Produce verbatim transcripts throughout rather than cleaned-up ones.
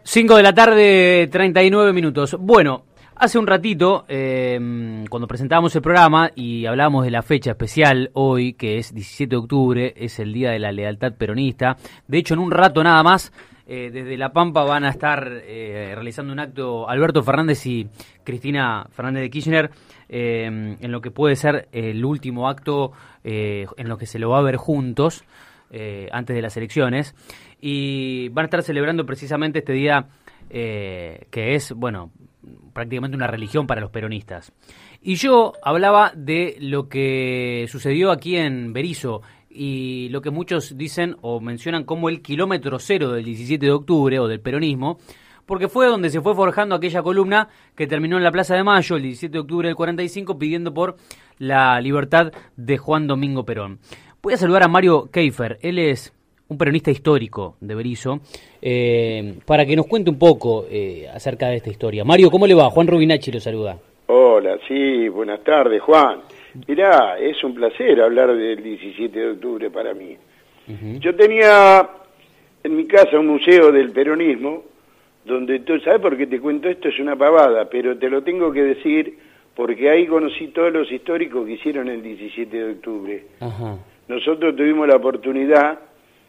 cinco de la tarde, treinta y nueve minutos. Bueno, hace un ratito, eh, cuando presentábamos el programa y hablábamos de la fecha especial hoy, que es diecisiete de octubre, es el Día de la Lealtad Peronista. De hecho, en un rato nada más, eh, desde La Pampa van a estar eh, realizando un acto Alberto Fernández y Cristina Fernández de Kirchner, eh, en lo que puede ser el último acto eh, en lo que se lo va a ver juntos eh, antes de las elecciones. Y van a estar celebrando precisamente este día eh, que es, bueno, prácticamente una religión para los peronistas. Y yo hablaba de lo que sucedió aquí en Berisso y lo que muchos dicen o mencionan como el kilómetro cero del diecisiete de octubre o del peronismo, porque fue donde se fue forjando aquella columna que terminó en la Plaza de Mayo el diecisiete de octubre del cuarenta y cinco pidiendo por la libertad de Juan Domingo Perón. Voy a saludar a Mario Keifer, él es un peronista histórico de Berisso, eh, para que nos cuente un poco eh, acerca de esta historia. Mario, ¿cómo le va? Juan Rubinacci lo saluda. Hola, sí, buenas tardes, Juan. Mirá, es un placer hablar del diecisiete de octubre para mí. Uh-huh. Yo tenía en mi casa un museo del peronismo, donde tú, ¿sabes por qué te cuento esto? Es una pavada, pero te lo tengo que decir porque ahí conocí todos los históricos que hicieron el diecisiete de octubre. Uh-huh. Nosotros tuvimos la oportunidad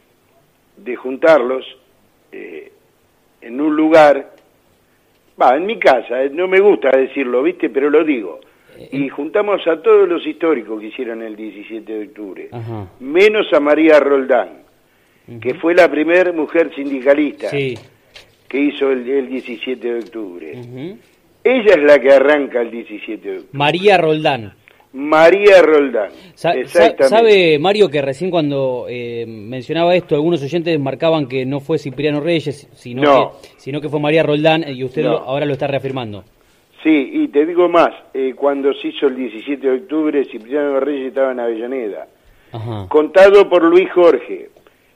de juntarlos eh, en un lugar, va, en mi casa, no me gusta decirlo, ¿viste? Pero lo digo, y juntamos a todos los históricos que hicieron el diecisiete de octubre, ajá, menos a María Roldán, uh-huh, que fue la primera mujer sindicalista, sí, que hizo el, el diecisiete de octubre. Uh-huh. Ella es la que arranca el diecisiete de octubre. María Roldán. María Roldán. Sa ¿Sabe, Mario, que recién cuando eh, mencionaba esto, algunos oyentes marcaban que no fue Cipriano Reyes, sino, no. que, sino que fue María Roldán, y usted no. lo, ahora lo está reafirmando? Sí, y te digo más, eh, cuando se hizo el diecisiete de octubre, Cipriano Reyes estaba en Avellaneda. Ajá. Contado por Luis Jorge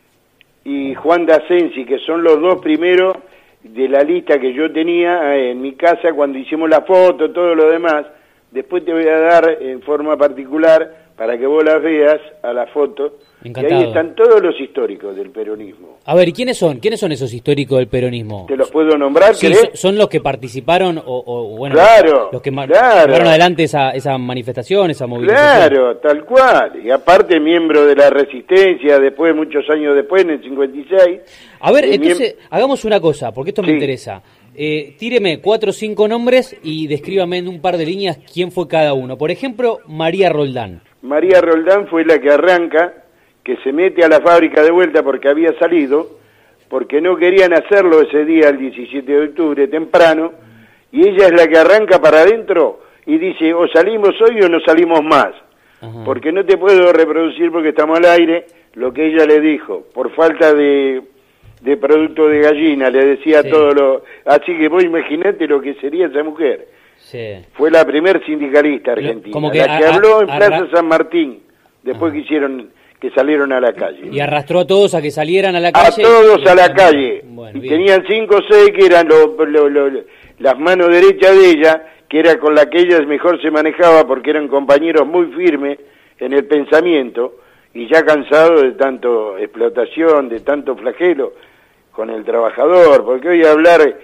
y Juan D'Asensi, que son los dos primeros de la lista que yo tenía eh, en mi casa cuando hicimos la foto, todo lo demás. Después te voy a dar en forma particular para que vos las veas a la foto. Encantado. Y ahí están todos los históricos del peronismo. A ver, ¿y quiénes son? ¿Quiénes son esos históricos del peronismo? ¿Te los puedo nombrar? Sí, son, son los que participaron o, o bueno, claro, los que claro. llevaron adelante esa, esa manifestación, esa movilización. Claro, tal cual. Y aparte miembro de la Resistencia, después, muchos años después, en el cincuenta y seis. A ver, entonces, hagamos una cosa, porque esto me sí. interesa. Eh, tíreme cuatro o cinco nombres y descríbame en un par de líneas quién fue cada uno. Por ejemplo, María Roldán. María Roldán fue la que arranca, que se mete a la fábrica de vuelta porque había salido, porque no querían hacerlo ese día, el diecisiete de octubre, temprano, y ella es la que arranca para adentro y dice, o salimos hoy o no salimos más. Ajá. Porque no te puedo reproducir porque estamos al aire, lo que ella le dijo, por falta de... de producto de gallina, le decía sí. todo lo... Así que vos imaginate lo que sería esa mujer. Sí. Fue la primer sindicalista argentina, como que la que a, habló a, en Plaza San Martín, después ah. que hicieron, que salieron a la calle. Y arrastró a todos a que salieran a la calle. A todos y... a la calle. Bueno, y bien. Tenían cinco o seis que eran lo, lo, lo, las manos derechas de ella, que era con la que ella mejor se manejaba, porque eran compañeros muy firmes en el pensamiento, y ya cansados de tanto explotación, de tanto flagelo con el trabajador, porque hoy hablar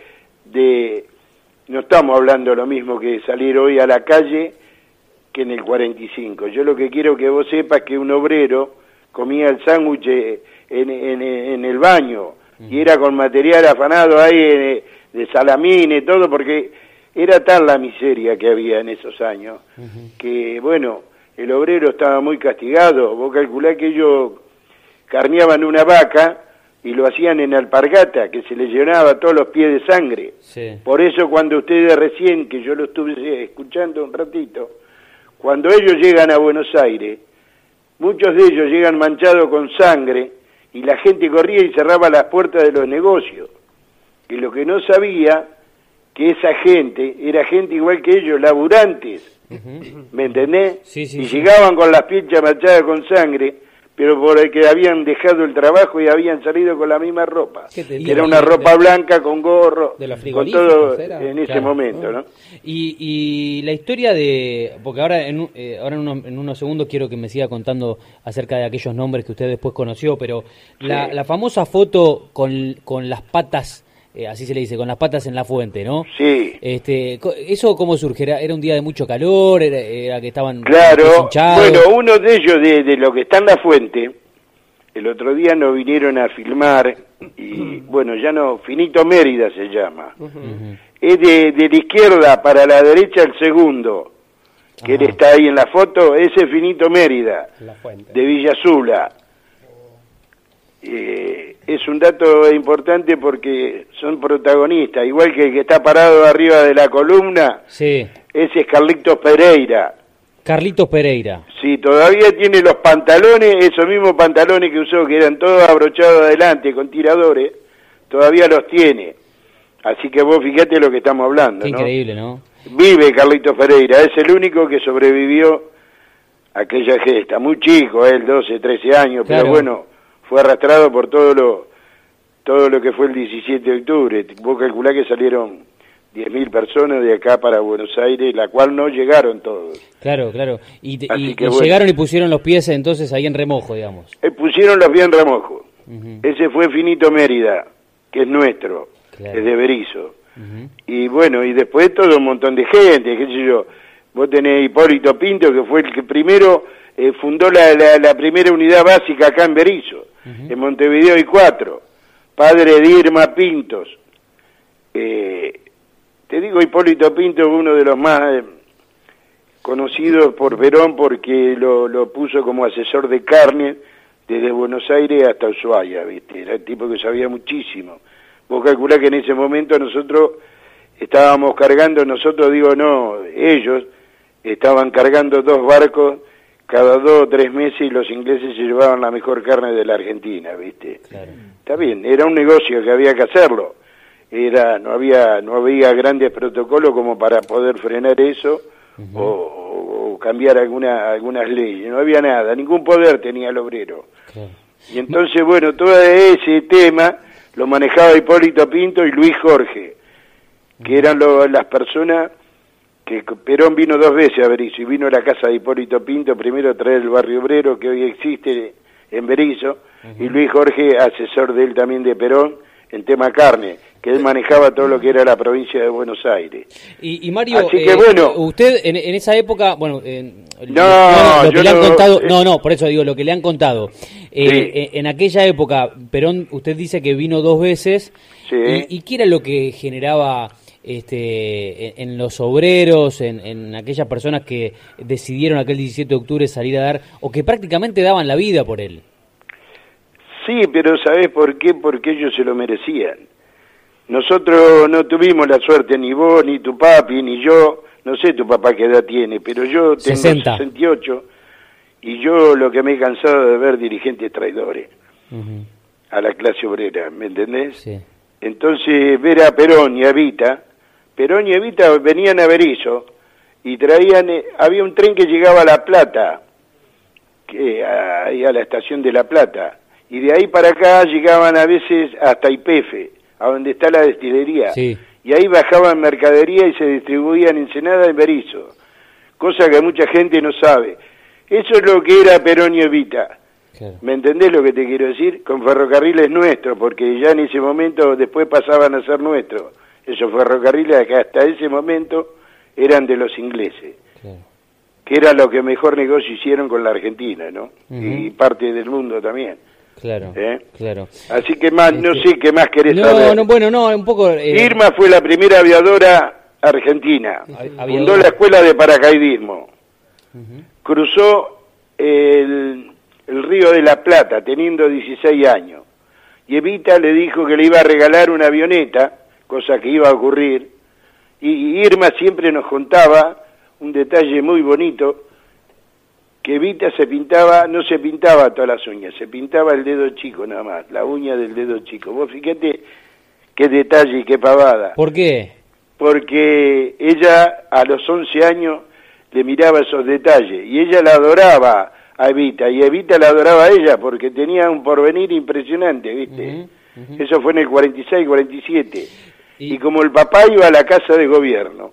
de, no estamos hablando lo mismo que salir hoy a la calle que en el cuarenta y cinco. Yo lo que quiero que vos sepas que un obrero comía el sándwich en, en, en el baño, uh-huh, y era con material afanado ahí en, de salamines, todo, porque era tal la miseria que había en esos años, uh-huh, que bueno, el obrero estaba muy castigado. Vos calculás que ellos carneaban una vaca y lo hacían en alpargata, que se le llenaba todos los pies de sangre. Sí. Por eso cuando ustedes recién, que yo lo estuve escuchando un ratito, cuando ellos llegan a Buenos Aires, muchos de ellos llegan manchados con sangre y la gente corría y cerraba las puertas de los negocios. Que lo que no sabía, que esa gente era gente igual que ellos, laburantes. Uh-huh. ¿Me entendés? Sí, sí, y sí. Llegaban con las pinchas manchadas con sangre, pero por el que habían dejado el trabajo y habían salido con la misma ropa. Que era una ropa blanca con gorro, de con todo en ese claro. momento, ¿no? Y, y la historia de... Porque ahora en, eh, ahora en, unos, en unos segundos quiero que me siga contando acerca de aquellos nombres que usted después conoció, pero la, sí. la famosa foto con, con las patas eh, así se le dice, con las patas en la fuente, ¿no? Sí. Este, ¿eso cómo surge? ¿Era, era un día de mucho calor? ¿Era, era que estaban Claro, bueno, uno de ellos, de, de lo que está en la fuente, el otro día nos vinieron a filmar, y bueno, ya no, Finito Mérida se llama. Uh-huh. Es de, de la izquierda para la derecha el segundo, que él está ahí en la foto, ese es Finito Mérida, de Villa Azula. Eh, es un dato importante porque son protagonistas, igual que el que está parado arriba de la columna, sí. Ese es Carlitos Pereira. Carlitos Pereira. Sí, todavía tiene los pantalones, esos mismos pantalones que usó, que eran todos abrochados adelante con tiradores, todavía los tiene. Así que vos fíjate lo que estamos hablando, Qué ¿no? Increíble, ¿no? Vive Carlitos Pereira, es el único que sobrevivió a aquella gesta. Muy chico, él, doce, trece años, claro. Pero bueno, fue arrastrado por todo lo todo lo que fue el diecisiete de octubre. Vos calculás que salieron diez mil personas de acá para Buenos Aires, la cual no llegaron todos. Claro, claro. Y, y, y bueno, llegaron y pusieron los pies entonces ahí en remojo, digamos. Eh, pusieron los pies en remojo. Uh-huh. Ese fue Finito Mérida, que es nuestro, claro. Es de Berisso. Uh-huh. Y bueno, y después todo un montón de gente, qué sé yo. Vos tenés Hipólito Pinto, que fue el que primero eh, fundó la, la, la primera unidad básica acá en Berisso. Uh-huh. En Montevideo hay cuatro. Padre de Irma Pintos. Eh... Te digo, Hipólito Pinto, uno de los más eh, conocidos por Perón, porque lo, lo puso como asesor de carne desde Buenos Aires hasta Ushuaia, ¿viste? Era el tipo que sabía muchísimo. Vos calculás que en ese momento nosotros estábamos cargando, nosotros digo no, ellos estaban cargando dos barcos cada dos o tres meses y los ingleses se llevaban la mejor carne de la Argentina, ¿viste? Claro. Está bien, era un negocio que había que hacerlo. Era no había no había grandes protocolos como para poder frenar eso. Uh-huh. o, o cambiar alguna, algunas leyes, no había nada, ningún poder tenía el obrero. Okay. Y entonces, bueno, todo ese tema lo manejaba Hipólito Pinto y Luis Jorge, que eran lo, las personas que Perón vino dos veces a Berisso, y vino a la casa de Hipólito Pinto, primero a traer el barrio obrero que hoy existe en Berisso, uh-huh. Y Luis Jorge, asesor de él también de Perón, en tema carne, que él manejaba todo lo que era la provincia de Buenos Aires. Y, y Mario, Así que, eh, bueno, usted en, en esa época, bueno, eh, no, lo, lo que yo le han no, contado, eh, no, no, por eso digo, lo que le han contado. Eh, sí. en, en aquella época, Perón, usted dice que vino dos veces, sí. y, y ¿qué era lo que generaba este en, en los obreros, en, en aquellas personas que decidieron aquel diecisiete de octubre salir a dar, o que prácticamente daban la vida por él? Sí, pero ¿sabés por qué? Porque ellos se lo merecían. Nosotros no tuvimos la suerte, ni vos, ni tu papi, ni yo, no sé tu papá qué edad tiene, pero yo tengo sesenta. sesenta y ocho, y yo lo que me he cansado de ver dirigentes traidores uh-huh. a la clase obrera, ¿me entendés? Sí. Entonces, ver a Perón y a Evita, Perón y Evita venían a Berisso, y traían, eh, había un tren que llegaba a La Plata, que ahí a la estación de La Plata, y de ahí para acá llegaban a veces hasta Ipf, a donde está la destilería, sí. Y ahí bajaban mercadería y se distribuían en Ensenada y Berisso, cosa que mucha gente no sabe. Eso es lo que era Perón y Evita. Claro. ¿Me entendés lo que te quiero decir? Con ferrocarriles nuestros, porque ya en ese momento después pasaban a ser nuestros. Esos ferrocarriles que hasta ese momento eran de los ingleses, claro. Que era lo que mejor negocio hicieron con la Argentina, ¿no? Uh-huh. Y parte del mundo también. Claro, ¿Eh? claro. Así que más, este... no sé qué más querés no, saber. No, bueno, no, un poco... Eh... Irma fue la primera aviadora argentina. Aviadora. Fundó la escuela de paracaidismo. Uh-huh. Cruzó el, el río de la Plata teniendo dieciséis años. Y Evita le dijo que le iba a regalar una avioneta, cosa que iba a ocurrir. Y, y Irma siempre nos contaba un detalle muy bonito, que Evita se pintaba, no se pintaba todas las uñas, se pintaba el dedo chico nada más, la uña del dedo chico. Vos fíjate qué detalle y qué pavada. ¿Por qué? Porque ella a los once años le miraba esos detalles, y ella la adoraba a Evita, y Evita la adoraba a ella, porque tenía un porvenir impresionante, ¿viste? Uh-huh, uh-huh. Eso fue en el cuarenta y seis, cuarenta y siete. ¿Y? Y como el papá iba a la casa de gobierno,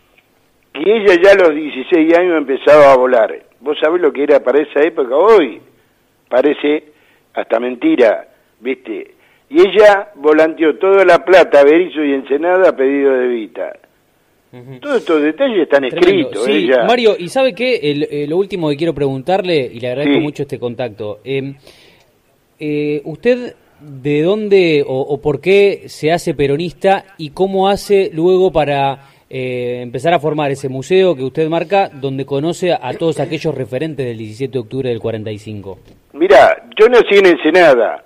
y ella ya a los dieciséis años empezaba a volar. Vos sabés lo que era para esa época, hoy parece hasta mentira, ¿viste? Y ella volanteó toda La Plata, Berisso y Ensenada a pedido de Evita. Uh-huh. Todos estos detalles están escritos. Sí, ella... Mario, ¿y sabe qué? El, eh, lo último que quiero preguntarle, y le agradezco sí. mucho este contacto. Eh, eh, ¿Usted de dónde o, o por qué se hace peronista y cómo hace luego para eh, empezar a formar ese museo que usted marca, donde conoce a, a todos aquellos referentes del diecisiete de octubre del cuarenta y cinco? Mirá, yo nací en Ensenada,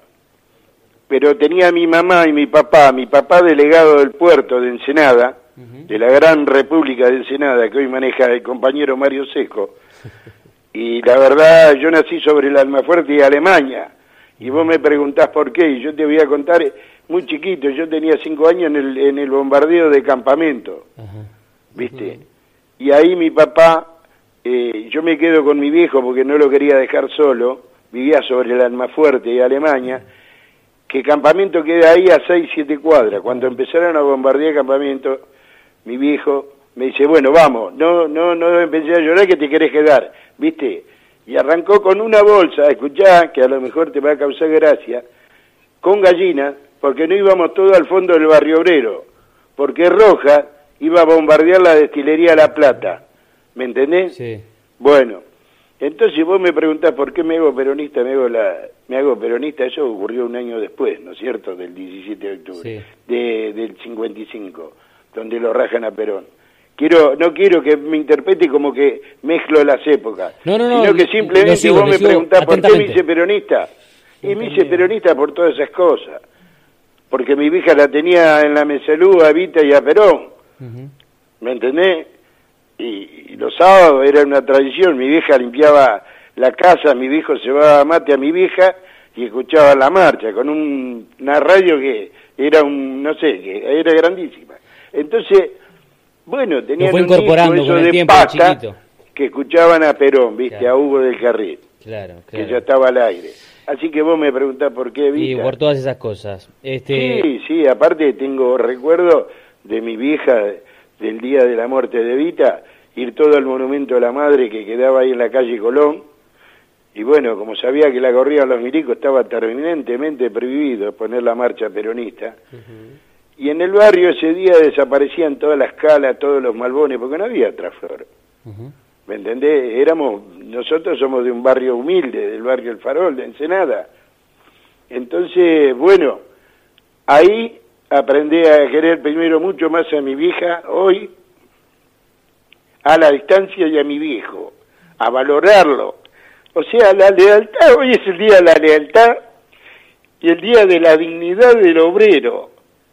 pero tenía a mi mamá y mi papá, mi papá delegado del puerto de Ensenada, uh-huh. de la gran República de Ensenada, que hoy maneja el compañero Mario Seco, y la verdad yo nací sobre el Almafuerte y Alemania, y vos me preguntás por qué, y yo te voy a contar, muy chiquito, yo tenía cinco años en el, en el bombardeo de campamento, uh-huh. ¿viste? Uh-huh. Y ahí mi papá, eh, yo me quedo con mi viejo porque no lo quería dejar solo, vivía sobre el Almafuerte y Alemania, que campamento queda ahí a seis, siete cuadras. Cuando empezaron a bombardear campamento, mi viejo me dice, bueno, vamos, no no no empecé a llorar que te querés quedar, ¿viste? Y arrancó con una bolsa, escuchá, que a lo mejor te va a causar gracia, con gallinas, porque no íbamos todos al fondo del Barrio Obrero, porque Rojas iba a bombardear la destilería La Plata, ¿me entendés? Sí. Bueno, entonces vos me preguntás por qué me hago peronista, me hago la, me hago peronista, eso ocurrió un año después, ¿no es cierto?, del diecisiete de octubre, sí. de, del cincuenta y cinco, donde lo rajan a Perón. Quiero, no quiero que me interprete como que mezclo las épocas, no, no, no, sino que simplemente sigo, vos me preguntás por qué me hice peronista, y me hice peronista por todas esas cosas, porque mi vieja la tenía en la mesalú a Evita y a Perón, uh-huh. ¿me entendés? Y, y los sábados era una tradición, mi vieja limpiaba la casa, mi viejo se llevaba mate a mi vieja y escuchaba la marcha con un, una radio que era un, no sé, que era grandísima. Entonces, bueno, tenían un disco eso de tiempo, pata que escuchaban a Perón, viste, claro. a Hugo del Carril, claro, claro. que ya estaba al aire. Así que vos me preguntás por qué Evita. Y por todas esas cosas. Este... Sí, sí, aparte tengo recuerdo de mi vieja del día de la muerte de Evita, ir todo al monumento a la madre que quedaba ahí en la calle Colón, y bueno, como sabía que la corrían los milicos, estaba terminantemente prohibido poner la marcha peronista, uh-huh. y en el barrio ese día desaparecían todas las calas, todos los malbones, porque no había traflor, uh-huh. ¿me entendés? Éramos, nosotros somos de un barrio humilde, del barrio El Farol, de Ensenada, entonces, bueno, ahí aprendí a querer primero mucho más a mi vieja, hoy, a la distancia y a mi viejo, a valorarlo. O sea, la lealtad, hoy es el día de la lealtad y el día de la dignidad del obrero.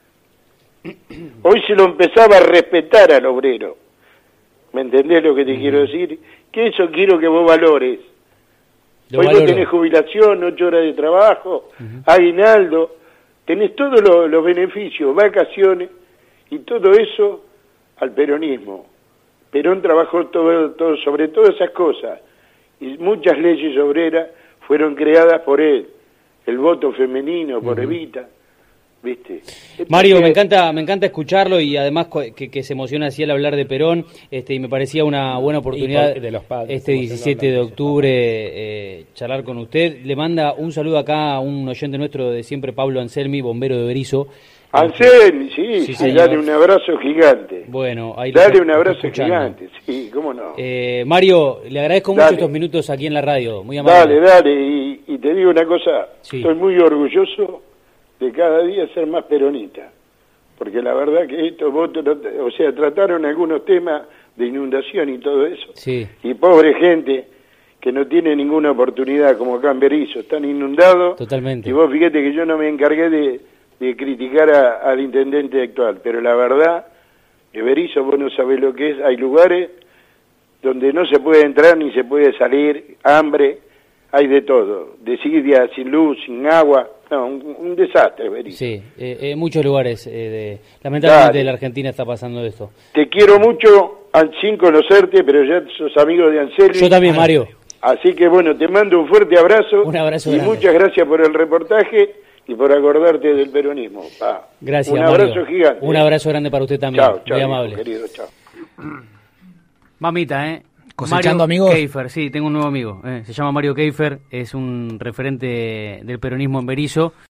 Hoy se lo empezaba a respetar al obrero. ¿Me entendés lo que te uh-huh. quiero decir? Que eso quiero que vos valores. Lo hoy valoro. Vos tenés jubilación, ocho horas de trabajo, uh-huh. aguinaldo, tenés todos los, los beneficios, vacaciones y todo eso al peronismo. Perón trabajó todo, todo, sobre todas esas cosas y muchas leyes obreras fueron creadas por él, el voto femenino por uh-huh. Evita, ¿viste? Entonces, Mario, me encanta me encanta escucharlo y además que, que se emociona así al hablar de Perón, este y me parecía una buena oportunidad de los padres, este diecisiete de octubre eh, charlar con usted. Le manda un saludo acá a un oyente nuestro de siempre, Pablo Anselmi, bombero de Berisso. Anselmi, sí, sí, sí, dale un abrazo gigante. Bueno, ahí dale un abrazo gigante, sí, cómo no. Eh, Mario, le agradezco dale. mucho estos minutos aquí en la radio, muy amable. Dale, dale, y, y te digo una cosa, sí. estoy muy orgulloso de cada día ser más peronista, porque la verdad que estos votos, o sea, trataron algunos temas de inundación y todo eso, sí. y pobre gente que no tiene ninguna oportunidad, como acá en Berisso, están inundados. Totalmente. Y vos fíjate que yo no me encargué de... de criticar a, al intendente actual, pero la verdad, que Berisso, vos no sabés lo que es, hay lugares donde no se puede entrar ni se puede salir, hambre, hay de todo, desidia, sin luz, sin agua, no, un, un desastre, Berisso. Sí, eh, en muchos lugares, eh, de, lamentablemente Dale. de la Argentina está pasando esto. Te quiero mucho, sin conocerte, pero ya sos amigo de Anselmi. Yo también, Mario. Así que bueno, te mando un fuerte abrazo. Un abrazo y grande. Muchas gracias por el reportaje y por acordarte del peronismo. Ah, gracias, un abrazo Mario. gigante. Un abrazo grande para usted también. Chao, chao, muy amable. Querido, chao. Mamita, ¿eh? Cosechando Mario amigos. Keifer, sí, tengo un nuevo amigo. Eh, se llama Mario Keifer, es un referente del peronismo en Berisso.